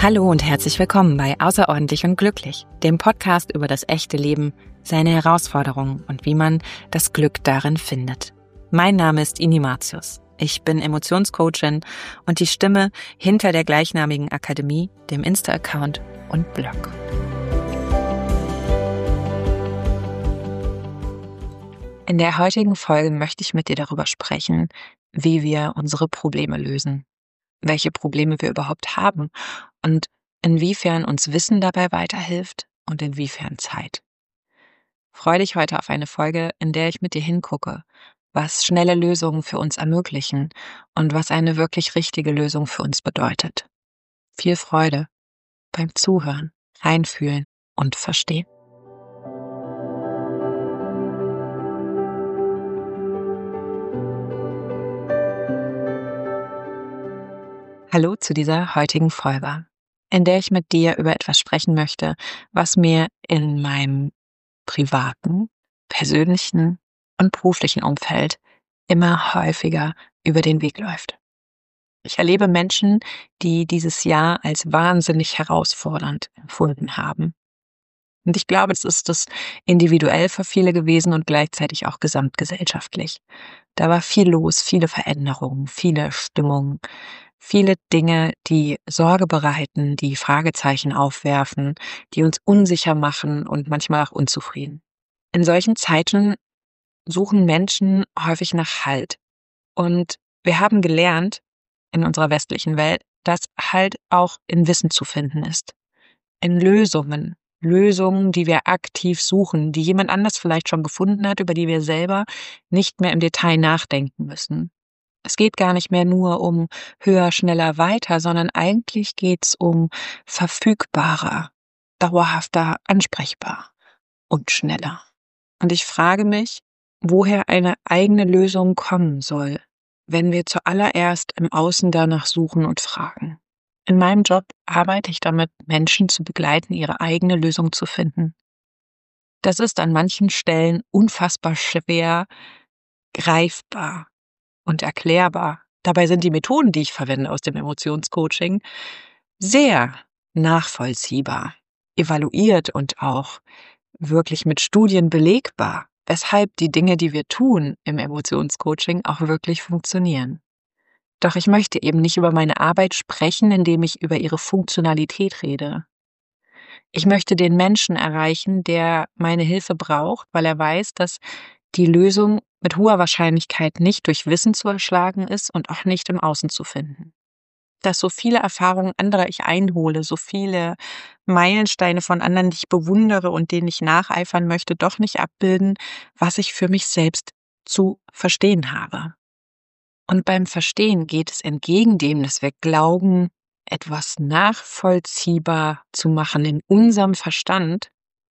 Hallo und herzlich willkommen bei Außerordentlich und Glücklich, dem Podcast über das echte Leben, seine Herausforderungen und wie man das Glück darin findet. Mein Name ist Ini Martius. Ich bin Emotionscoachin und die Stimme hinter der gleichnamigen Akademie, dem Insta-Account und Blog. In der heutigen Folge möchte ich mit dir darüber sprechen, wie wir unsere Probleme lösen, welche Probleme wir überhaupt haben und inwiefern uns Wissen dabei weiterhilft und inwiefern Zeit. Freue dich heute auf eine Folge, in der ich mit dir hingucke, was schnelle Lösungen für uns ermöglichen und was eine wirklich richtige Lösung für uns bedeutet. Viel Freude beim Zuhören, Reinfühlen und Verstehen. Hallo zu dieser heutigen Folge, in der ich mit dir über etwas sprechen möchte, was mir in meinem privaten, persönlichen und beruflichen Umfeld immer häufiger über den Weg läuft. Ich erlebe Menschen, die dieses Jahr als wahnsinnig herausfordernd empfunden haben. Und ich glaube, es ist das individuell für viele gewesen und gleichzeitig auch gesamtgesellschaftlich. Da war viel los, viele Veränderungen, viele Stimmungen, viele Dinge, die Sorge bereiten, die Fragezeichen aufwerfen, die uns unsicher machen und manchmal auch unzufrieden. In solchen Zeiten suchen Menschen häufig nach Halt. Und wir haben gelernt in unserer westlichen Welt, dass Halt auch in Wissen zu finden ist. In Lösungen. Lösungen, die wir aktiv suchen, die jemand anders vielleicht schon gefunden hat, über die wir selber nicht mehr im Detail nachdenken müssen. Es geht gar nicht mehr nur um höher, schneller, weiter, sondern eigentlich geht's um verfügbarer, dauerhafter, ansprechbar und schneller. Und ich frage mich, woher eine eigene Lösung kommen soll, wenn wir zuallererst im Außen danach suchen und fragen. In meinem Job arbeite ich damit, Menschen zu begleiten, ihre eigene Lösung zu finden. Das ist an manchen Stellen unfassbar schwer greifbar und erklärbar. Dabei sind die Methoden, die ich verwende aus dem Emotionscoaching, sehr nachvollziehbar, evaluiert und auch wirklich mit Studien belegbar, weshalb die Dinge, die wir tun im Emotionscoaching, auch wirklich funktionieren. Doch ich möchte eben nicht über meine Arbeit sprechen, indem ich über ihre Funktionalität rede. Ich möchte den Menschen erreichen, der meine Hilfe braucht, weil er weiß, dass die Lösung mit hoher Wahrscheinlichkeit nicht durch Wissen zu erschlagen ist und auch nicht im Außen zu finden. Dass so viele Erfahrungen anderer ich einhole, so viele Meilensteine von anderen, die ich bewundere und denen ich nacheifern möchte, doch nicht abbilden, was ich für mich selbst zu verstehen habe. Und beim Verstehen geht es entgegen dem, dass wir glauben, etwas nachvollziehbar zu machen in unserem Verstand,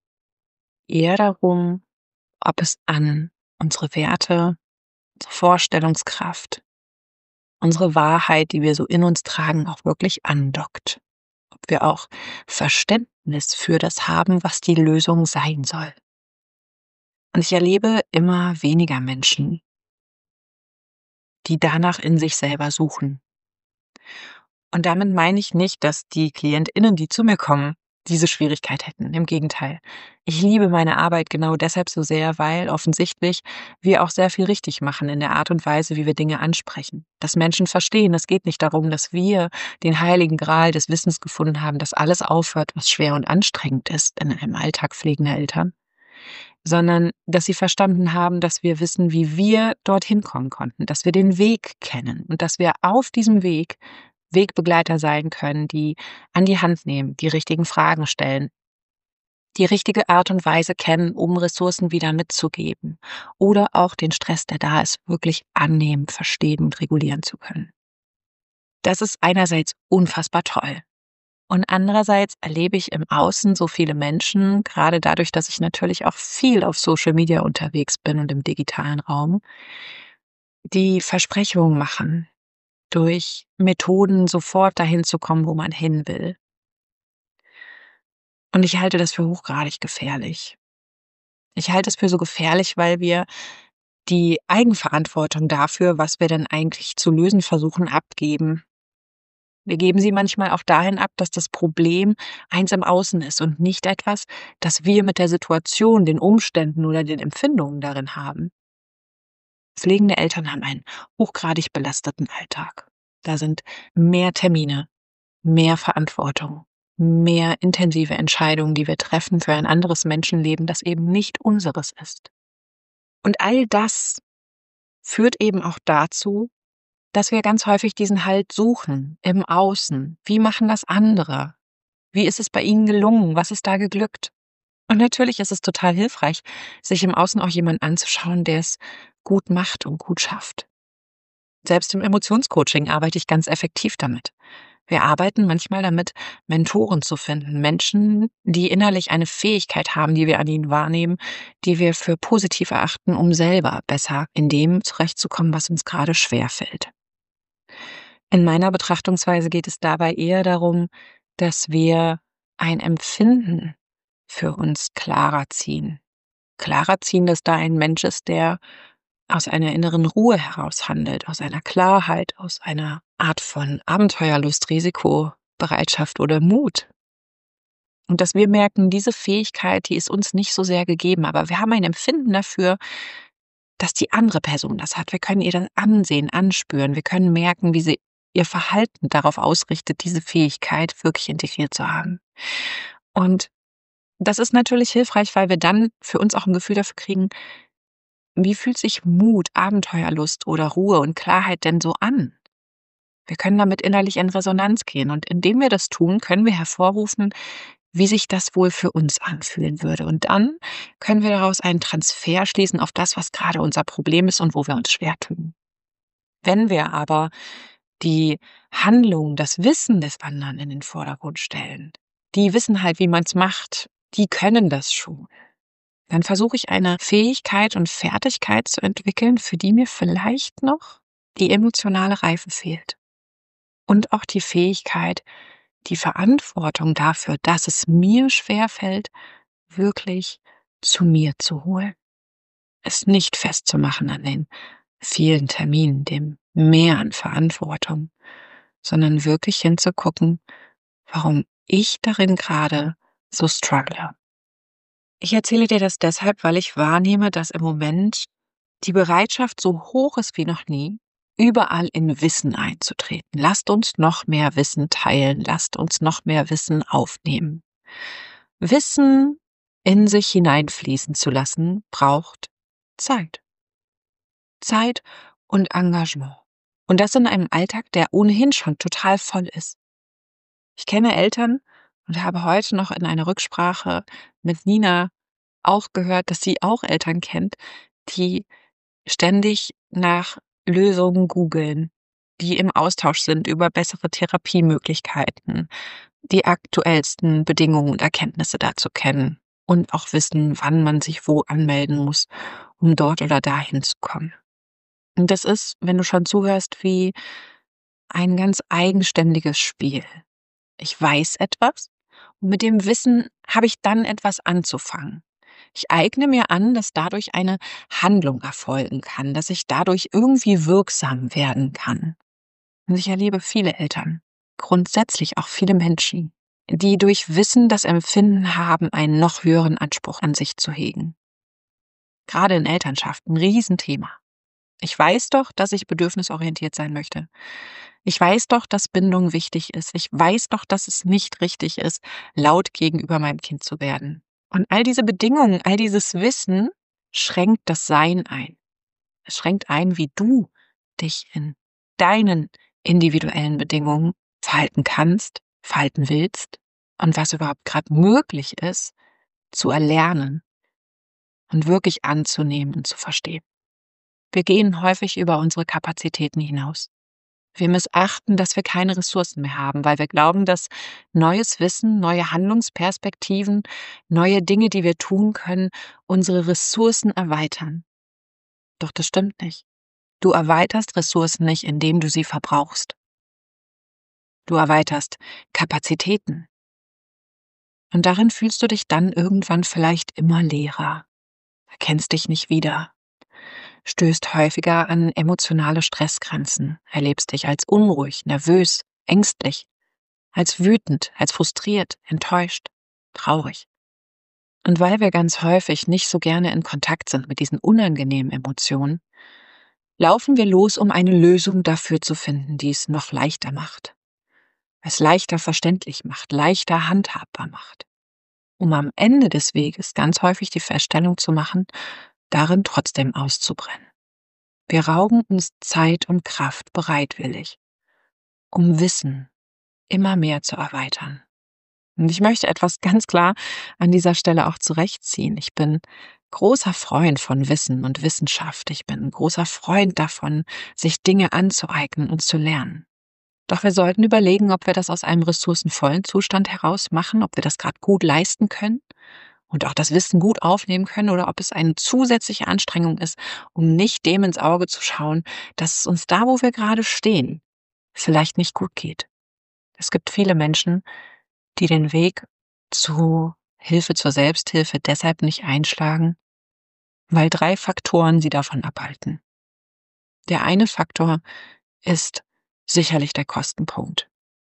eher darum, ob es an unsere Werte, unsere Vorstellungskraft, unsere Wahrheit, die wir so in uns tragen, auch wirklich andockt. Ob wir auch Verständnis für das haben, was die Lösung sein soll. Und ich erlebe immer weniger Menschen, die danach in sich selber suchen. Und damit meine ich nicht, dass die KlientInnen, die zu mir kommen, diese Schwierigkeit hätten. Im Gegenteil. Ich liebe meine Arbeit genau deshalb so sehr, weil offensichtlich wir auch sehr viel richtig machen in der Art und Weise, wie wir Dinge ansprechen. Dass Menschen verstehen, es geht nicht darum, dass wir den heiligen Gral des Wissens gefunden haben, dass alles aufhört, was schwer und anstrengend ist in einem Alltag pflegender Eltern, sondern dass sie verstanden haben, dass wir wissen, wie wir dorthin kommen konnten, dass wir den Weg kennen und dass wir auf diesem Weg Wegbegleiter sein können, die an die Hand nehmen, die richtigen Fragen stellen, die richtige Art und Weise kennen, um Ressourcen wieder mitzugeben oder auch den Stress, der da ist, wirklich annehmen, verstehen und regulieren zu können. Das ist einerseits unfassbar toll. Und andererseits erlebe ich im Außen so viele Menschen, gerade dadurch, dass ich natürlich auch viel auf Social Media unterwegs bin und im digitalen Raum, die Versprechungen machen, durch Methoden sofort dahin zu kommen, wo man hin will. Und ich halte das für hochgradig gefährlich. Ich halte es für so gefährlich, weil wir die Eigenverantwortung dafür, was wir denn eigentlich zu lösen versuchen, abgeben. Wir geben sie manchmal auch dahin ab, dass das Problem eins im Außen ist und nicht etwas, das wir mit der Situation, den Umständen oder den Empfindungen darin haben. Pflegende Eltern haben einen hochgradig belasteten Alltag. Da sind mehr Termine, mehr Verantwortung, mehr intensive Entscheidungen, die wir treffen für ein anderes Menschenleben, das eben nicht unseres ist. Und all das führt eben auch dazu, dass wir ganz häufig diesen Halt suchen im Außen. Wie machen das andere? Wie ist es bei ihnen gelungen? Was ist da geglückt? Und natürlich ist es total hilfreich, sich im Außen auch jemanden anzuschauen, der es gut macht und gut schafft. Selbst im Emotionscoaching arbeite ich ganz effektiv damit. Wir arbeiten manchmal damit, Mentoren zu finden, Menschen, die innerlich eine Fähigkeit haben, die wir an ihnen wahrnehmen, die wir für positiv erachten, um selber besser in dem zurechtzukommen, was uns gerade schwerfällt. In meiner Betrachtungsweise geht es dabei eher darum, dass wir ein Empfinden für uns klarer ziehen. Klarer ziehen, dass da ein Mensch ist, der aus einer inneren Ruhe heraus handelt, aus einer Klarheit, aus einer Art von Abenteuerlust, Risikobereitschaft oder Mut. Und dass wir merken, diese Fähigkeit, die ist uns nicht so sehr gegeben, aber wir haben ein Empfinden dafür, dass die andere Person das hat. Wir können ihr das ansehen, anspüren. Wir können merken, wie sie ihr Verhalten darauf ausrichtet, diese Fähigkeit wirklich integriert zu haben. Und das ist natürlich hilfreich, weil wir dann für uns auch ein Gefühl dafür kriegen, wie fühlt sich Mut, Abenteuerlust oder Ruhe und Klarheit denn so an? Wir können damit innerlich in Resonanz gehen und indem wir das tun, können wir hervorrufen, wie sich das wohl für uns anfühlen würde. Und dann können wir daraus einen Transfer schließen auf das, was gerade unser Problem ist und wo wir uns schwer tun. Wenn wir aber die Handlung, das Wissen des anderen in den Vordergrund stellen, die wissen halt, wie man es macht, die können das schon. Dann versuche ich eine Fähigkeit und Fertigkeit zu entwickeln, für die mir vielleicht noch die emotionale Reife fehlt. Und auch die Fähigkeit, die Verantwortung dafür, dass es mir schwerfällt, wirklich zu mir zu holen. Es nicht festzumachen an den vielen Terminen, dem Mehr an Verantwortung, sondern wirklich hinzugucken, warum ich darin gerade so struggle. Ich erzähle dir das deshalb, weil ich wahrnehme, dass im Moment die Bereitschaft so hoch ist wie noch nie, überall in Wissen einzutreten. Lasst uns noch mehr Wissen teilen, lasst uns noch mehr Wissen aufnehmen. Wissen in sich hineinfließen zu lassen, braucht Zeit. Zeit und Engagement. Und das in einem Alltag, der ohnehin schon total voll ist. Ich kenne Eltern und habe heute noch in einer Rücksprache mit Nina auch gehört, dass sie auch Eltern kennt, die ständig nach Lösungen googeln, die im Austausch sind über bessere Therapiemöglichkeiten, die aktuellsten Bedingungen und Erkenntnisse dazu kennen und auch wissen, wann man sich wo anmelden muss, um dort oder dahin zu kommen. Und das ist, wenn du schon zuhörst, wie ein ganz eigenständiges Spiel. Ich weiß etwas und mit dem Wissen habe ich dann etwas anzufangen. Ich eigne mir an, dass dadurch eine Handlung erfolgen kann, dass ich dadurch irgendwie wirksam werden kann. Und ich erlebe viele Eltern, grundsätzlich auch viele Menschen, die durch Wissen das Empfinden haben, einen noch höheren Anspruch an sich zu hegen. Gerade in Elternschaft ein Riesenthema. Ich weiß doch, dass ich bedürfnisorientiert sein möchte. Ich weiß doch, dass Bindung wichtig ist. Ich weiß doch, dass es nicht richtig ist, laut gegenüber meinem Kind zu werden. Und all diese Bedingungen, all dieses Wissen schränkt das Sein ein. Es schränkt ein, wie du dich in deinen individuellen Bedingungen verhalten kannst, verhalten willst und was überhaupt gerade möglich ist, zu erlernen und wirklich anzunehmen und zu verstehen. Wir gehen häufig über unsere Kapazitäten hinaus. Wir missachten, dass wir keine Ressourcen mehr haben, weil wir glauben, dass neues Wissen, neue Handlungsperspektiven, neue Dinge, die wir tun können, unsere Ressourcen erweitern. Doch das stimmt nicht. Du erweiterst Ressourcen nicht, indem du sie verbrauchst. Du erweiterst Kapazitäten. Und darin fühlst du dich dann irgendwann vielleicht immer leerer, erkennst dich nicht wieder, stößt häufiger an emotionale Stressgrenzen, erlebst dich als unruhig, nervös, ängstlich, als wütend, als frustriert, enttäuscht, traurig. Und weil wir ganz häufig nicht so gerne in Kontakt sind mit diesen unangenehmen Emotionen, laufen wir los, um eine Lösung dafür zu finden, die es noch leichter macht, es leichter verständlich macht, leichter handhabbar macht, um am Ende des Weges ganz häufig die Feststellung zu machen, darin trotzdem auszubrennen. Wir rauben uns Zeit und Kraft bereitwillig, um Wissen immer mehr zu erweitern. Und ich möchte etwas ganz klar an dieser Stelle auch zurechtziehen. Ich bin großer Freund von Wissen und Wissenschaft. Ich bin ein großer Freund davon, sich Dinge anzueignen und zu lernen. Doch wir sollten überlegen, ob wir das aus einem ressourcenvollen Zustand heraus machen, ob wir das gerade gut leisten können und auch das Wissen gut aufnehmen können oder ob es eine zusätzliche Anstrengung ist, um nicht dem ins Auge zu schauen, dass es uns da, wo wir gerade stehen, vielleicht nicht gut geht. Es gibt viele Menschen, die den Weg zu Hilfe zur Selbsthilfe deshalb nicht einschlagen, weil 3 Faktoren sie davon abhalten. Der eine Faktor ist sicherlich der Kostenpunkt.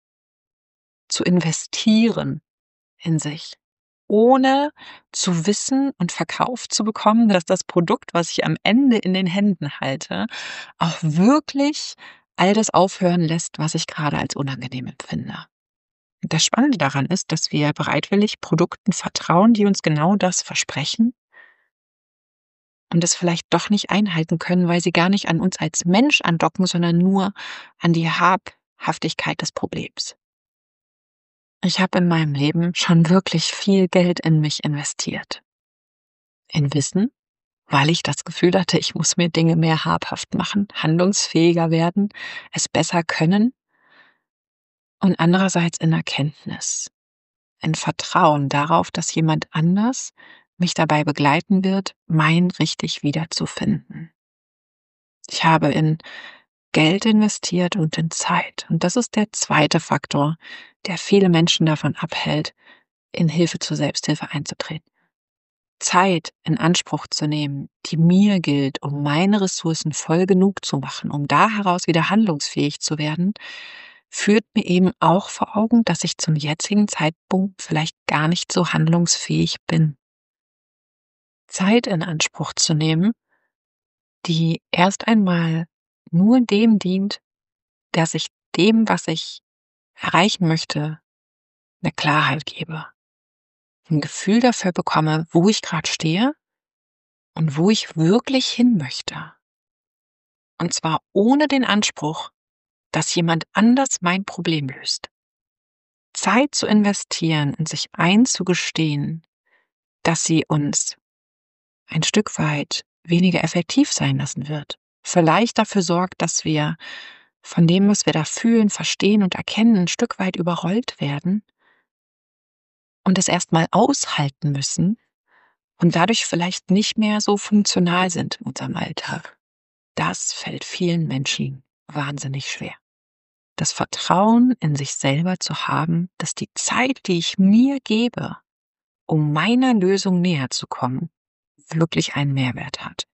Zu investieren in sich, ohne zu wissen und verkauft zu bekommen, dass das Produkt, was ich am Ende in den Händen halte, auch wirklich all das aufhören lässt, was ich gerade als unangenehm empfinde. Das Spannende daran ist, dass wir bereitwillig Produkten vertrauen, die uns genau das versprechen und es vielleicht doch nicht einhalten können, weil sie gar nicht an uns als Mensch andocken, sondern nur an die Habhaftigkeit des Problems. Ich habe in meinem Leben schon wirklich viel Geld in mich investiert. In Wissen, weil ich das Gefühl hatte, ich muss mir Dinge mehr habhaft machen, handlungsfähiger werden, es besser können, und andererseits in Erkenntnis. Ein Vertrauen darauf, dass jemand anders mich dabei begleiten wird, mein richtig wiederzufinden. Ich habe in Geld investiert und in Zeit. Und das ist der zweite Faktor, der viele Menschen davon abhält, in Hilfe zur Selbsthilfe einzutreten. Zeit in Anspruch zu nehmen, die mir gilt, um meine Ressourcen voll genug zu machen, um da heraus wieder handlungsfähig zu werden, führt mir eben auch vor Augen, dass ich zum jetzigen Zeitpunkt vielleicht gar nicht so handlungsfähig bin. Zeit in Anspruch zu nehmen, die erst einmal nur dem dient, dass ich dem, was ich erreichen möchte, eine Klarheit gebe, ein Gefühl dafür bekomme, wo ich gerade stehe und wo ich wirklich hin möchte. Und zwar ohne den Anspruch, dass jemand anders mein Problem löst. Zeit zu investieren und sich einzugestehen, dass sie uns ein Stück weit weniger effektiv sein lassen wird. Vielleicht dafür sorgt, dass wir von dem, was wir da fühlen, verstehen und erkennen, ein Stück weit überrollt werden und es erstmal aushalten müssen und dadurch vielleicht nicht mehr so funktional sind in unserem Alltag. Das fällt vielen Menschen wahnsinnig schwer. Das Vertrauen in sich selber zu haben, dass die Zeit, die ich mir gebe, um meiner Lösung näher zu kommen, wirklich einen Mehrwert hat.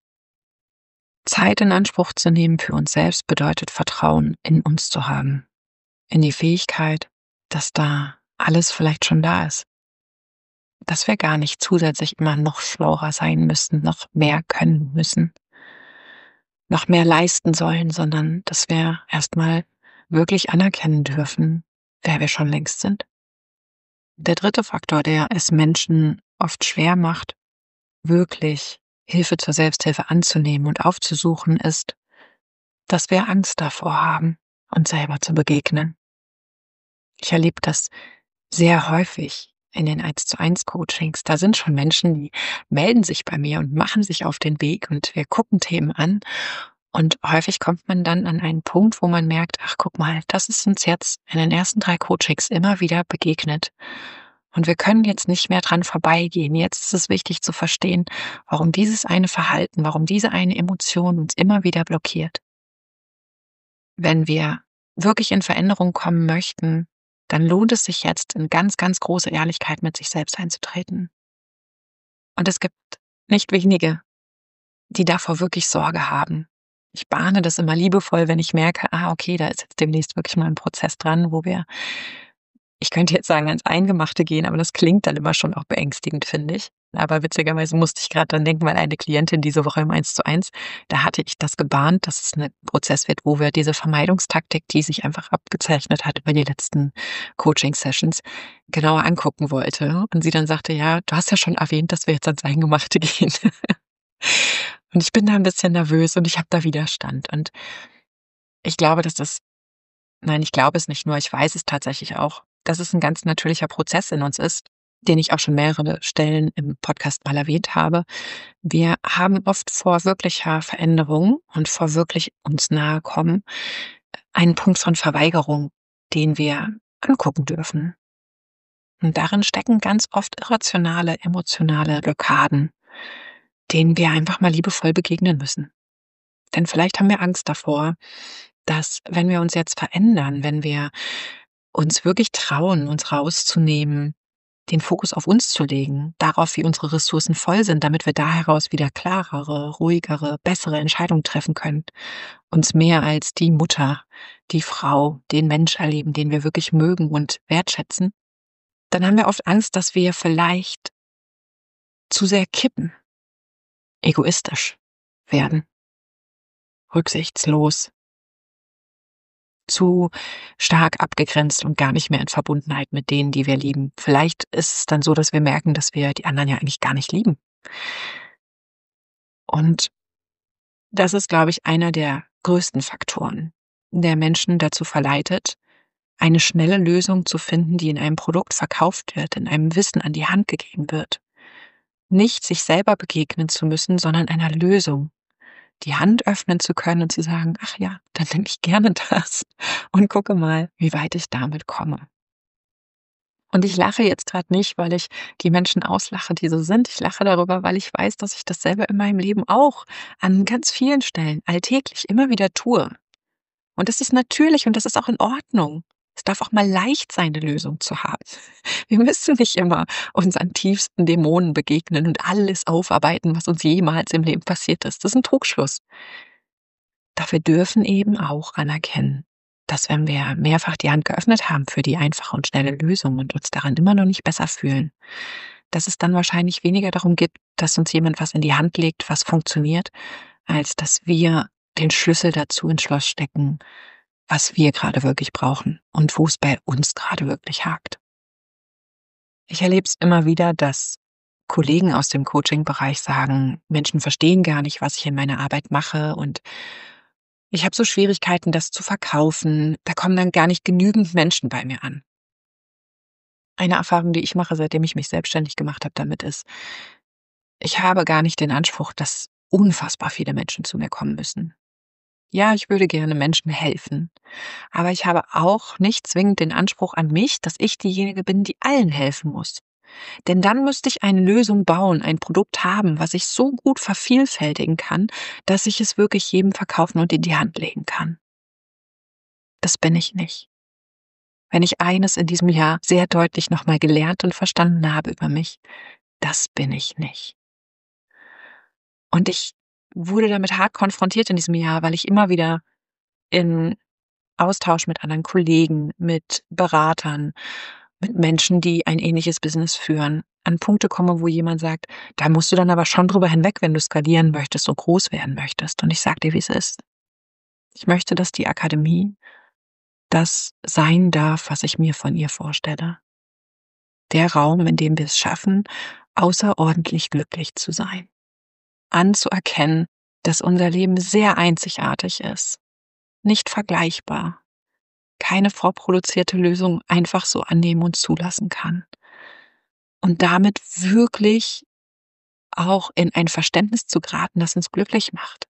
Zeit in Anspruch zu nehmen für uns selbst bedeutet Vertrauen in uns zu haben, in die Fähigkeit, dass da alles vielleicht schon da ist, dass wir gar nicht zusätzlich immer noch schlauer sein müssen, noch mehr können müssen, noch mehr leisten sollen, sondern dass wir erstmal wirklich anerkennen dürfen, wer wir schon längst sind. Der dritte Faktor, der es Menschen oft schwer macht, wirklich Hilfe zur Selbsthilfe anzunehmen und aufzusuchen, ist, dass wir Angst davor haben, uns selber zu begegnen. Ich erlebe das sehr häufig in den 1:1 Coachings. Da sind schon Menschen, die melden sich bei mir und machen sich auf den Weg und wir gucken Themen an. Und häufig kommt man dann an einen Punkt, wo man merkt, ach guck mal, das ist uns jetzt in den ersten 3 Coachings immer wieder begegnet. Und wir können jetzt nicht mehr dran vorbeigehen. Jetzt ist es wichtig zu verstehen, warum dieses eine Verhalten, warum diese eine Emotion uns immer wieder blockiert. Wenn wir wirklich in Veränderung kommen möchten, dann lohnt es sich jetzt, in ganz, ganz große Ehrlichkeit mit sich selbst einzutreten. Und es gibt nicht wenige, die davor wirklich Sorge haben, Ich bahne das immer liebevoll, wenn ich merke, okay, da ist jetzt demnächst wirklich mal ein Prozess dran, wo wir, ich könnte jetzt sagen, ans Eingemachte gehen, aber das klingt dann immer schon auch beängstigend, finde ich. Aber witzigerweise musste ich gerade dran denken, weil eine Klientin diese Woche im 1:1, da hatte ich das gebahnt, dass es 'ne Prozess wird, wo wir diese Vermeidungstaktik, die sich einfach abgezeichnet hat über die letzten Coaching-Sessions, genauer angucken wollte. Und sie dann sagte: „Ja, du hast ja schon erwähnt, dass wir jetzt ans Eingemachte gehen.“ Und ich bin da ein bisschen nervös und ich habe da Widerstand. Und ich glaube, dass das, nein, ich glaube es nicht nur, ich weiß es tatsächlich auch, dass es ein ganz natürlicher Prozess in uns ist, den ich auch schon mehrere Stellen im Podcast mal erwähnt habe. Wir haben oft vor wirklicher Veränderung und vor wirklich uns Nahekommen einen Punkt von Verweigerung, den wir angucken dürfen. Und darin stecken ganz oft irrationale, emotionale Blockaden, denen wir einfach mal liebevoll begegnen müssen. Denn vielleicht haben wir Angst davor, dass, wenn wir uns jetzt verändern, wenn wir uns wirklich trauen, uns rauszunehmen, den Fokus auf uns zu legen, darauf, wie unsere Ressourcen voll sind, damit wir da heraus wieder klarere, ruhigere, bessere Entscheidungen treffen können, uns mehr als die Mutter, die Frau, den Mensch erleben, den wir wirklich mögen und wertschätzen, dann haben wir oft Angst, dass wir vielleicht zu sehr kippen, egoistisch werden, rücksichtslos, zu stark abgegrenzt und gar nicht mehr in Verbundenheit mit denen, die wir lieben. Vielleicht ist es dann so, dass wir merken, dass wir die anderen ja eigentlich gar nicht lieben. Und das ist, glaube ich, einer der größten Faktoren, der Menschen dazu verleitet, eine schnelle Lösung zu finden, die in einem Produkt verkauft wird, in einem Wissen an die Hand gegeben wird. Nicht sich selber begegnen zu müssen, sondern einer Lösung, die Hand öffnen zu können und zu sagen, ach ja, dann nehme ich gerne das und gucke mal, wie weit ich damit komme. Und ich lache jetzt gerade nicht, weil ich die Menschen auslache, die so sind. Ich lache darüber, weil ich weiß, dass ich das selber in meinem Leben auch an ganz vielen Stellen alltäglich immer wieder tue. Und das ist natürlich und das ist auch in Ordnung. Es darf auch mal leicht sein, eine Lösung zu haben. Wir müssen nicht immer unseren tiefsten Dämonen begegnen und alles aufarbeiten, was uns jemals im Leben passiert ist. Das ist ein Trugschluss. Doch wir dürfen eben auch anerkennen, dass, wenn wir mehrfach die Hand geöffnet haben für die einfache und schnelle Lösung und uns daran immer noch nicht besser fühlen, dass es dann wahrscheinlich weniger darum geht, dass uns jemand was in die Hand legt, was funktioniert, als dass wir den Schlüssel dazu ins Schloss stecken, was wir gerade wirklich brauchen und wo es bei uns gerade wirklich hakt. Ich erlebe es immer wieder, dass Kollegen aus dem Coaching-Bereich sagen, Menschen verstehen gar nicht, was ich in meiner Arbeit mache, und ich habe so Schwierigkeiten, das zu verkaufen. Da kommen dann gar nicht genügend Menschen bei mir an. Eine Erfahrung, die ich mache, seitdem ich mich selbstständig gemacht habe damit, ist, ich habe gar nicht den Anspruch, dass unfassbar viele Menschen zu mir kommen müssen. Ja, ich würde gerne Menschen helfen, aber ich habe auch nicht zwingend den Anspruch an mich, dass ich diejenige bin, die allen helfen muss. Denn dann müsste ich eine Lösung bauen, ein Produkt haben, was ich so gut vervielfältigen kann, dass ich es wirklich jedem verkaufen und in die Hand legen kann. Das bin ich nicht. Wenn ich eines in diesem Jahr sehr deutlich nochmal gelernt und verstanden habe über mich, das bin ich nicht. Und ich wurde damit hart konfrontiert in diesem Jahr, weil ich immer wieder in Austausch mit anderen Kollegen, mit Beratern, mit Menschen, die ein ähnliches Business führen, an Punkte komme, wo jemand sagt, da musst du dann aber schon drüber hinweg, wenn du skalieren möchtest und groß werden möchtest. Und ich sage dir, wie es ist. Ich möchte, dass die Akademie das sein darf, was ich mir von ihr vorstelle. Der Raum, in dem wir es schaffen, außerordentlich glücklich zu sein. Anzuerkennen, dass unser Leben sehr einzigartig ist, nicht vergleichbar, keine vorproduzierte Lösung einfach so annehmen und zulassen kann. Und damit wirklich auch in ein Verständnis zu geraten, das uns glücklich macht.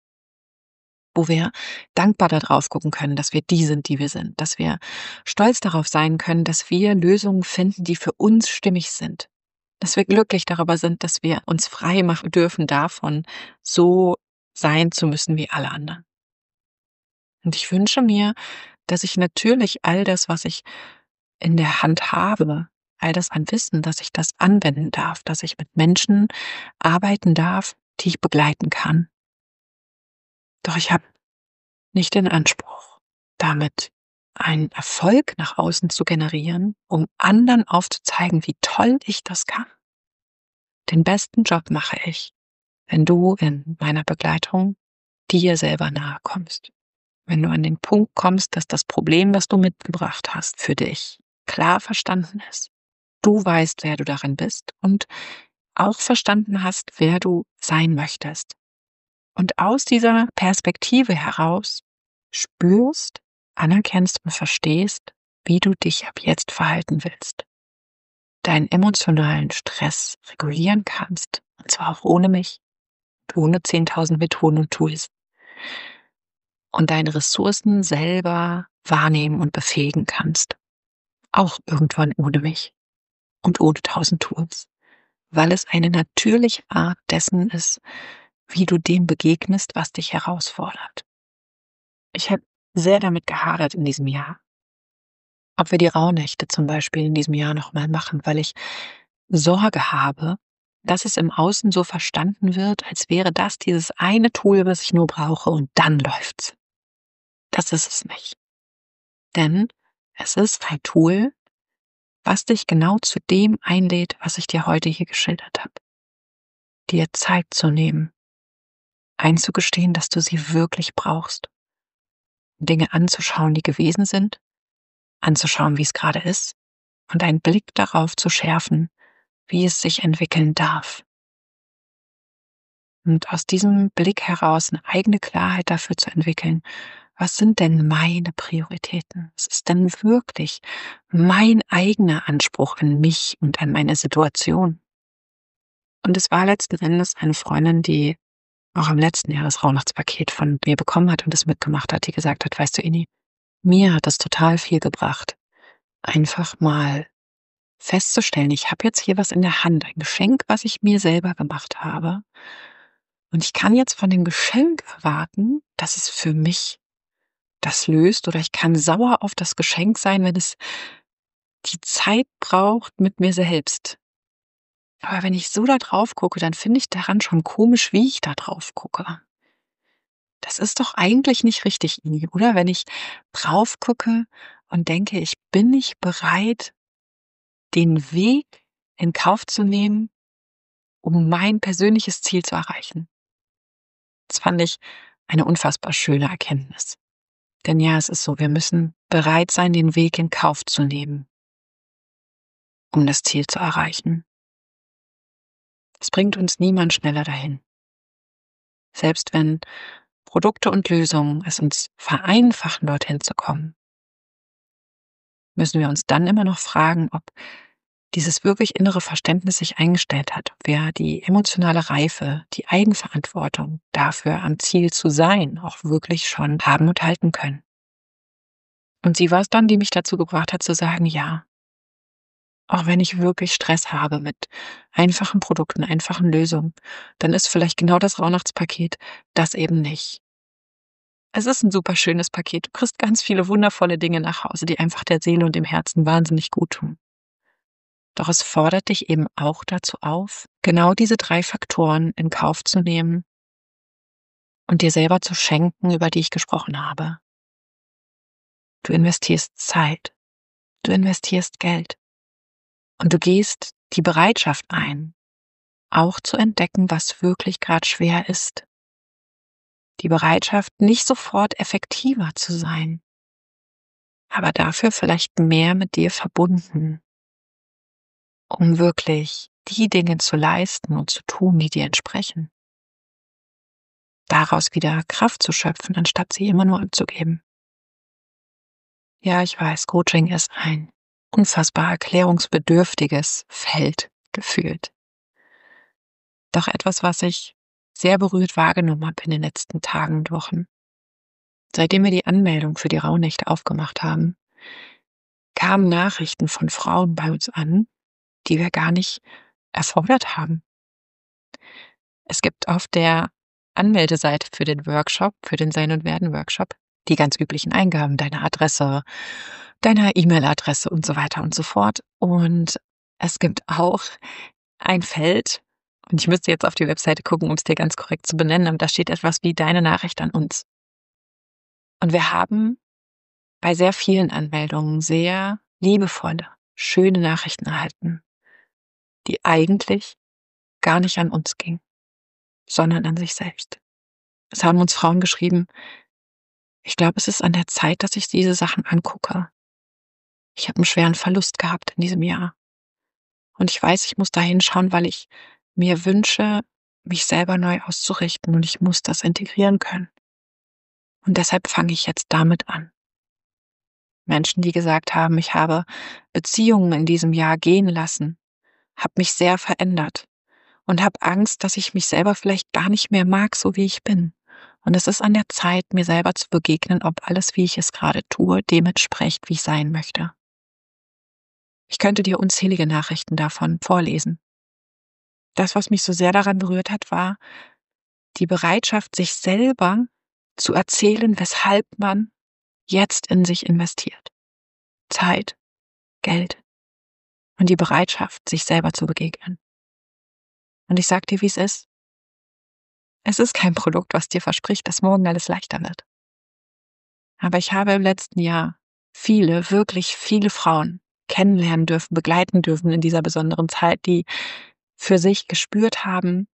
Wo wir dankbar darauf gucken können, dass wir die sind, die wir sind. Dass wir stolz darauf sein können, dass wir Lösungen finden, die für uns stimmig sind. Dass wir glücklich darüber sind, dass wir uns frei machen dürfen davon, so sein zu müssen wie alle anderen. Und ich wünsche mir, dass ich natürlich all das, was ich in der Hand habe, all das an Wissen, dass ich das anwenden darf, dass ich mit Menschen arbeiten darf, die ich begleiten kann, Doch ich habe nicht den Anspruch, damit einen Erfolg nach außen zu generieren, um anderen aufzuzeigen, wie toll ich das kann. Den besten Job mache ich, wenn du in meiner Begleitung dir selber nahe kommst. Wenn du an den Punkt kommst, dass das Problem, was du mitgebracht hast, für dich klar verstanden ist. Du weißt, wer du darin bist und auch verstanden hast, wer du sein möchtest. Und aus dieser Perspektive heraus spürst, anerkennst und verstehst, wie du dich ab jetzt verhalten willst. Deinen emotionalen Stress regulieren kannst, und zwar auch ohne mich, ohne 10.000 Methoden und Tools. Und deine Ressourcen selber wahrnehmen und befähigen kannst. Auch irgendwann ohne mich und ohne 1.000 Tools. Weil es eine natürliche Art dessen ist, wie du dem begegnest, was dich herausfordert. Ich habe sehr damit gehadert in diesem Jahr, ob wir die Rauhnächte zum Beispiel in diesem Jahr nochmal machen, weil ich Sorge habe, dass es im Außen so verstanden wird, als wäre das dieses eine Tool, was ich nur brauche und dann läuft's. Das ist es nicht. Denn es ist ein Tool, was dich genau zu dem einlädt, was ich dir heute hier geschildert habe. Dir Zeit zu nehmen, einzugestehen, dass du sie wirklich brauchst, Dinge anzuschauen, die gewesen sind, anzuschauen, wie es gerade ist und einen Blick darauf zu schärfen, wie es sich entwickeln darf. Und aus diesem Blick heraus eine eigene Klarheit dafür zu entwickeln, was sind denn meine Prioritäten? Was ist denn wirklich mein eigener Anspruch an mich und an meine Situation? Und es war letzten Endes eine Freundin, die auch im letzten Jahr das Rauhnachtspaket von mir bekommen hat und es mitgemacht hat, die gesagt hat, weißt du, Inni, mir hat das total viel gebracht, einfach mal festzustellen, ich habe jetzt hier was in der Hand, ein Geschenk, was ich mir selber gemacht habe. Und ich kann jetzt von dem Geschenk erwarten, dass es für mich das löst, oder ich kann sauer auf das Geschenk sein, wenn es die Zeit braucht mit mir selbst. Aber wenn ich so da drauf gucke, dann finde ich daran schon komisch, wie ich da drauf gucke. Das ist doch eigentlich nicht richtig, Ini, oder? Wenn ich drauf gucke und denke, ich bin nicht bereit, den Weg in Kauf zu nehmen, um mein persönliches Ziel zu erreichen. Das fand ich eine unfassbar schöne Erkenntnis. Denn ja, es ist so, wir müssen bereit sein, den Weg in Kauf zu nehmen, um das Ziel zu erreichen. Es bringt uns niemand schneller dahin. Selbst wenn Produkte und Lösungen es uns vereinfachen, dorthin zu kommen, müssen wir uns dann immer noch fragen, ob dieses wirklich innere Verständnis sich eingestellt hat, ob wir die emotionale Reife, die Eigenverantwortung dafür, am Ziel zu sein, auch wirklich schon haben und halten können. Und sie war es dann, die mich dazu gebracht hat zu sagen, ja, auch wenn ich wirklich Stress habe mit einfachen Produkten, einfachen Lösungen, dann ist vielleicht genau das Rauhnachtspaket das eben nicht. Es ist ein super schönes Paket. Du kriegst ganz viele wundervolle Dinge nach Hause, die einfach der Seele und dem Herzen wahnsinnig gut tun. Doch es fordert dich eben auch dazu auf, genau diese 3 Faktoren in Kauf zu nehmen und dir selber zu schenken, über die ich gesprochen habe. Du investierst Zeit, du investierst Geld und du gehst die Bereitschaft ein, auch zu entdecken, was wirklich gerade schwer ist. Die Bereitschaft, nicht sofort effektiver zu sein, aber dafür vielleicht mehr mit dir verbunden, um wirklich die Dinge zu leisten und zu tun, die dir entsprechen. Daraus wieder Kraft zu schöpfen, anstatt sie immer nur abzugeben. Ja, ich weiß, Coaching ist ein unfassbar erklärungsbedürftiges Feld gefühlt. Doch etwas, was ich sehr berührt wahrgenommen habe in den letzten Tagen und Wochen. Seitdem wir die Anmeldung für die Rauhnächte aufgemacht haben, kamen Nachrichten von Frauen bei uns an, die wir gar nicht erfordert haben. Es gibt auf der Anmeldeseite für den Workshop, für den Sein- und Werden-Workshop, die ganz üblichen Eingaben, deiner Adresse, deiner E-Mail-Adresse und so weiter und so fort. Und es gibt auch ein Feld, Und ich müsste jetzt auf die Webseite gucken, um es dir ganz korrekt zu benennen, aber da steht etwas wie deine Nachricht an uns. Und wir haben bei sehr vielen Anmeldungen sehr liebevolle, schöne Nachrichten erhalten, die eigentlich gar nicht an uns gingen, sondern an sich selbst. Es haben uns Frauen geschrieben: „Ich glaube, es ist an der Zeit, dass ich diese Sachen angucke. Ich habe einen schweren Verlust gehabt in diesem Jahr. Und ich weiß, ich muss da hinschauen, weil ich mir wünsche, mich selber neu auszurichten und ich muss das integrieren können. Und deshalb fange ich jetzt damit an." Menschen, die gesagt haben: „Ich habe Beziehungen in diesem Jahr gehen lassen, habe mich sehr verändert und habe Angst, dass ich mich selber vielleicht gar nicht mehr mag, so wie ich bin. Und es ist an der Zeit, mir selber zu begegnen, ob alles, wie ich es gerade tue, dem entspricht, wie ich sein möchte." Ich könnte dir unzählige Nachrichten davon vorlesen. Das, was mich so sehr daran berührt hat, war die Bereitschaft, sich selber zu erzählen, weshalb man jetzt in sich investiert. Zeit, Geld und die Bereitschaft, sich selber zu begegnen. Und ich sag dir, wie es ist. Es ist kein Produkt, was dir verspricht, dass morgen alles leichter wird. Aber ich habe im letzten Jahr viele, wirklich viele Frauen kennenlernen dürfen, begleiten dürfen in dieser besonderen Zeit, die für sich gespürt haben: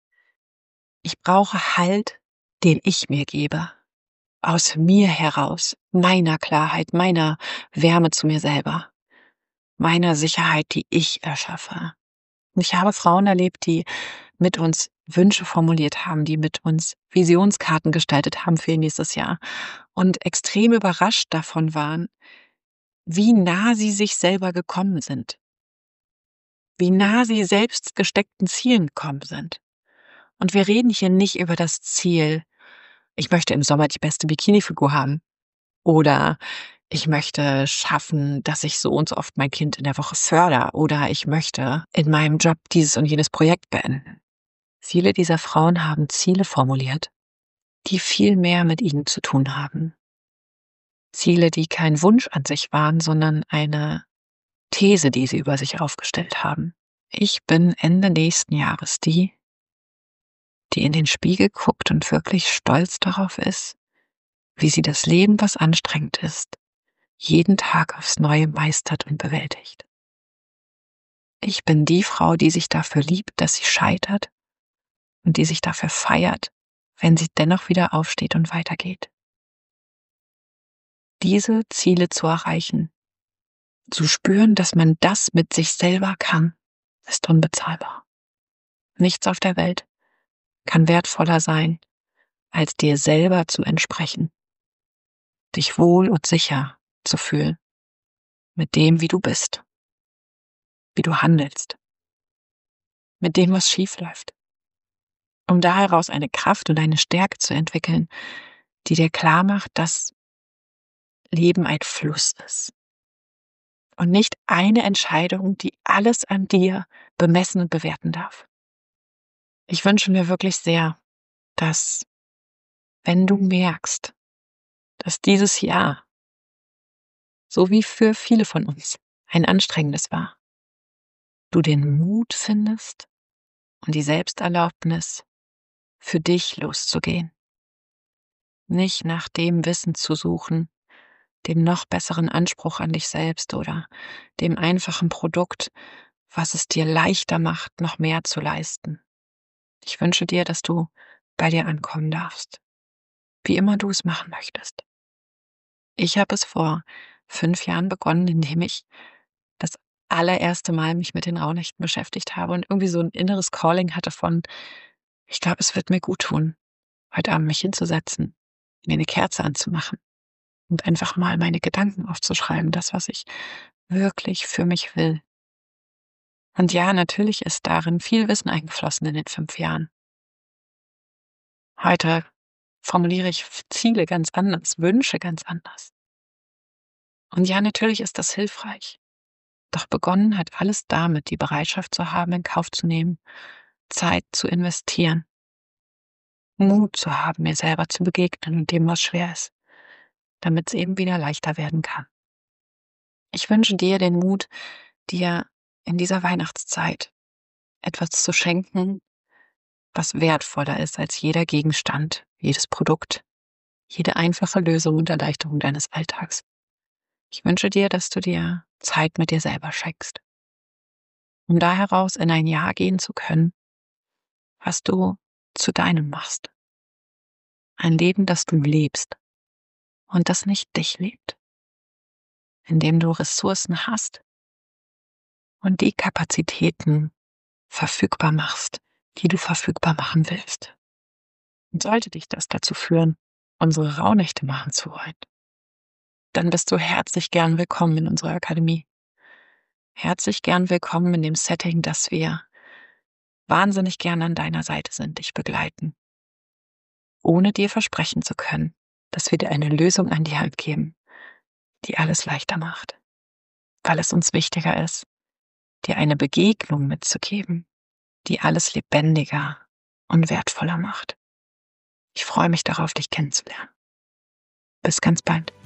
Ich brauche Halt, den ich mir gebe. Aus mir heraus, meiner Klarheit, meiner Wärme zu mir selber, meiner Sicherheit, die ich erschaffe. Und ich habe Frauen erlebt, die mit uns Wünsche formuliert haben, die mit uns Visionskarten gestaltet haben für ihr nächstes Jahr und extrem überrascht davon waren, wie nah sie sich selber gekommen sind, wie nah sie selbst gesteckten Zielen gekommen sind. Und wir reden hier nicht über das Ziel: Ich möchte im Sommer die beste Bikini-Figur haben oder ich möchte schaffen, dass ich so und so oft mein Kind in der Woche fördere oder ich möchte in meinem Job dieses und jenes Projekt beenden. Viele dieser Frauen haben Ziele formuliert, die viel mehr mit ihnen zu tun haben. Ziele, die kein Wunsch an sich waren, sondern eine These, die sie über sich aufgestellt haben. Ich bin Ende nächsten Jahres die in den Spiegel guckt und wirklich stolz darauf ist, wie sie das Leben, was anstrengend ist, jeden Tag aufs Neue meistert und bewältigt. Ich bin die Frau, die sich dafür liebt, dass sie scheitert und die sich dafür feiert, wenn sie dennoch wieder aufsteht und weitergeht. Diese Ziele zu erreichen, zu spüren, dass man das mit sich selber kann, ist unbezahlbar. Nichts auf der Welt kann wertvoller sein, als dir selber zu entsprechen, dich wohl und sicher zu fühlen mit dem, wie du bist, wie du handelst, mit dem, was schief läuft, um da heraus eine Kraft und eine Stärke zu entwickeln, die dir klar macht, dass Leben ein Fluss ist und nicht eine Entscheidung, die alles an dir bemessen und bewerten darf. Ich wünsche mir wirklich sehr, dass, wenn du merkst, dass dieses Jahr, so wie für viele von uns, ein anstrengendes war, du den Mut findest und die Selbsterlaubnis, für dich loszugehen, nicht nach dem Wissen zu suchen, dem noch besseren Anspruch an dich selbst oder dem einfachen Produkt, was es dir leichter macht, noch mehr zu leisten. Ich wünsche dir, dass du bei dir ankommen darfst, wie immer du es machen möchtest. Ich habe es vor 5 Jahren begonnen, indem ich das allererste Mal mich mit den Rauhnächten beschäftigt habe und irgendwie so ein inneres Calling hatte von: Ich glaube, es wird mir gut tun, heute Abend mich hinzusetzen, mir eine Kerze anzumachen und einfach mal meine Gedanken aufzuschreiben, das, was ich wirklich für mich will. Und ja, natürlich ist darin viel Wissen eingeflossen in den 5 Jahren. Heute formuliere ich Ziele ganz anders, Wünsche ganz anders. Und ja, natürlich ist das hilfreich. Doch begonnen hat alles damit, die Bereitschaft zu haben, in Kauf zu nehmen, Zeit zu investieren, Mut zu haben, mir selber zu begegnen und dem, was schwer ist, damit es eben wieder leichter werden kann. Ich wünsche dir den Mut, dir in dieser Weihnachtszeit etwas zu schenken, was wertvoller ist als jeder Gegenstand, jedes Produkt, jede einfache Lösung und Erleichterung deines Alltags. Ich wünsche dir, dass du dir Zeit mit dir selber schenkst. Um da heraus in ein Ja gehen zu können, was du zu deinem machst. Ein Leben, das du lebst und das nicht dich lebt. Indem du Ressourcen hast und die Kapazitäten verfügbar machst, die du verfügbar machen willst. Und sollte dich das dazu führen, unsere Rauhnächte machen zu wollen, dann bist du herzlich gern willkommen in unserer Akademie. Herzlich gern willkommen in dem Setting, dass wir wahnsinnig gern an deiner Seite sind, dich begleiten, ohne dir versprechen zu können, dass wir dir eine Lösung an die Hand geben, die alles leichter macht, weil es uns wichtiger ist, dir eine Begegnung mitzugeben, die alles lebendiger und wertvoller macht. Ich freue mich darauf, dich kennenzulernen. Bis ganz bald.